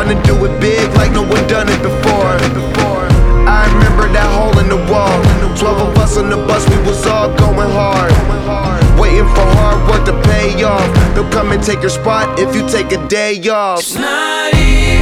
wanna do it big like no one done it before. I remember that hole in the wall. 12 of us on the bus, we was all going hard, waiting for hard work to pay off. They'll come and take your spot if you take a day off. It's not easy.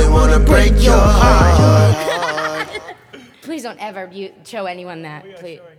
Please don't ever show anyone that, please.